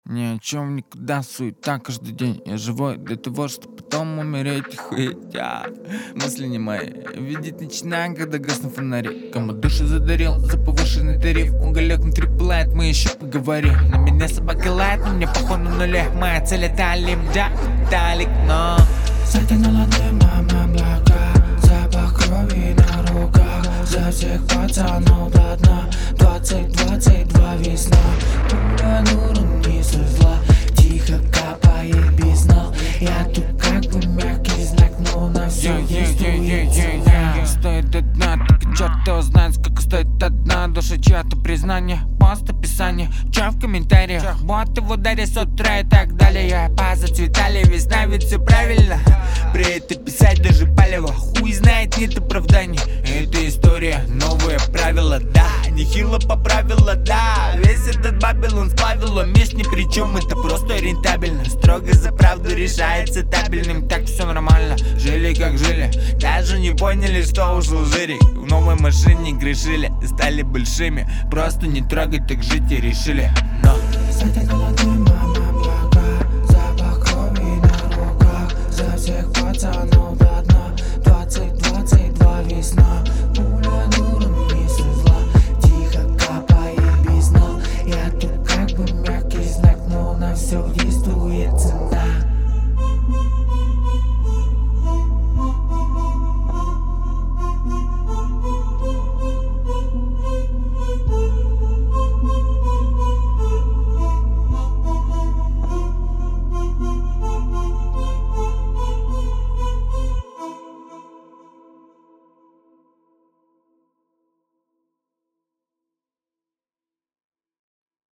Ни о чем никогда, суета каждый день. Я живой для того, чтобы потом умереть и хуетя. Мысли не мои, видеть начинаем, когда гаснут фонари. Кому душу задарил за повышенный тариф. Уголек внутри пылает, мы еще поговорим. На меня собака лает, но мне похуй на нуле. Моя цель это Олимп, Талик, но Затянула дымом облака, запах крови на руках. За всех пацанов до дна, 2022 весна. Пуля дуром не со зла, тихо капает без ног. Я тут как бы мягкий знак, но на все есть стоит до дна, только черт его знает, сколько стоит одна душа, чья-то признание, пост описание, чё в комментариях, боты в ударе с утра и так далее. Позацветали весна, ведь все правильно. При этом писать даже палево, хуй знает, нет оправданий. Это история, новые правила, да, нехило поправила, да. Весь этот Бабилон сплавила, месть ни при чем, это просто рентабельно. Строго за правду решается табельным, так все нормально. Жили как жили, даже не поняли, что ушел жирик. В новой машине грешили, стали большими, просто не трогать, так жить и решили. Но Затянула дымом